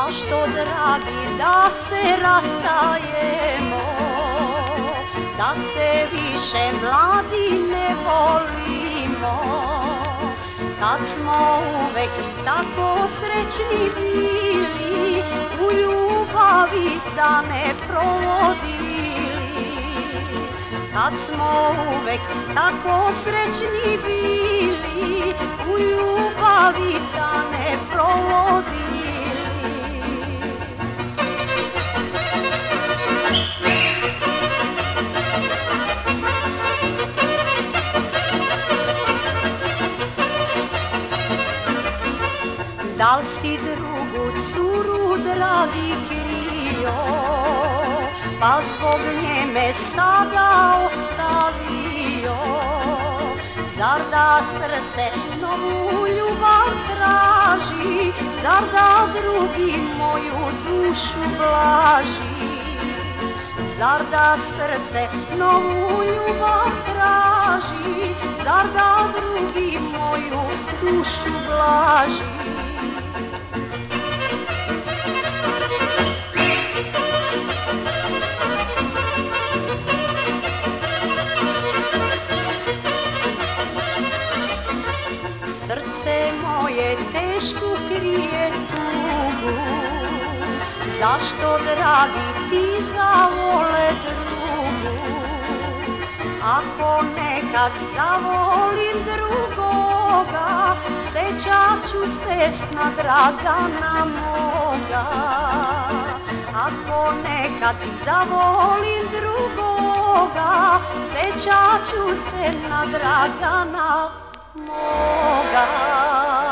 Zašto, dragi, da se rastajemo, da se više mladi ne volimo, kad smo uvek tako srećni bili, u ljubavi da ne provodili. Kad smo uvek tako srećni bili, u ljubavi da ne provodili. Da li si drugu curu, dragi, krio, pa zbog nje me sada ostavio? Zar da srce novu ljubav traži, zar da drugi moju dušu blaži? Zar da srce novu ljubav traži, zar da drugi moju dušu blaži? Srce moje teško krije tugu, zašto, dragi, ti zavole drugu? Ako nekad zavolim drugoga, sećat ću se na Dragana moga. Ako nekad zavolim drugoga, sećat ću se na Dragana moga.